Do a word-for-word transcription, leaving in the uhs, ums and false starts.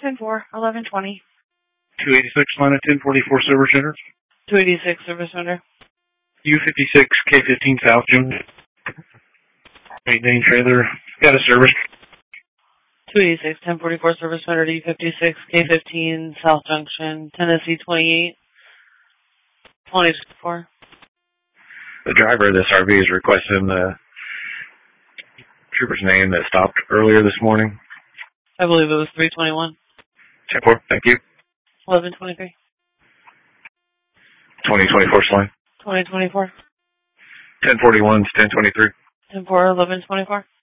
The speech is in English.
ten four, eleven twenty. two eighty-six, line of ten forty-four Service Center. two eighty-six, Service Center. U fifty-six, K fifteen South Junction. Maintain trailer. Got a service. two eighty-six, ten forty-four Service Center to U fifty-six, K fifteen South Junction, Tennessee twenty-eight, twenty four. The driver of this R V is requesting the trooper's name that stopped earlier this morning. I believe it was three twenty-one. ten four, thank you. eleven twenty-three. twenty twenty-four line. twenty twenty-four. ten forty-one, ten twenty-three. ten four, eleven twenty-four.